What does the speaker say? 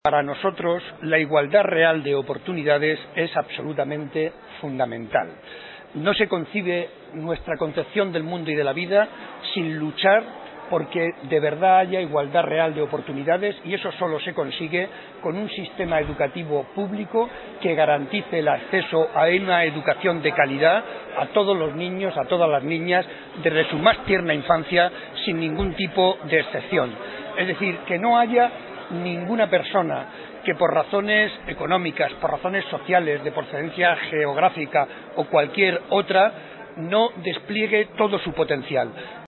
Para nosotros, la igualdad real de oportunidades es absolutamente fundamental. No se concibe nuestra concepción del mundo y de la vida sin luchar porque de verdad haya igualdad real de oportunidades, y eso solo se consigue con un sistema educativo público que garantice el acceso a una educación de calidad a todos los niños, a todas las niñas, desde su más tierna infancia, sin ningún tipo de excepción. Es decir, que no haya ninguna persona que por razones económicas, por razones sociales, de procedencia geográfica o cualquier otra, no despliegue todo su potencial.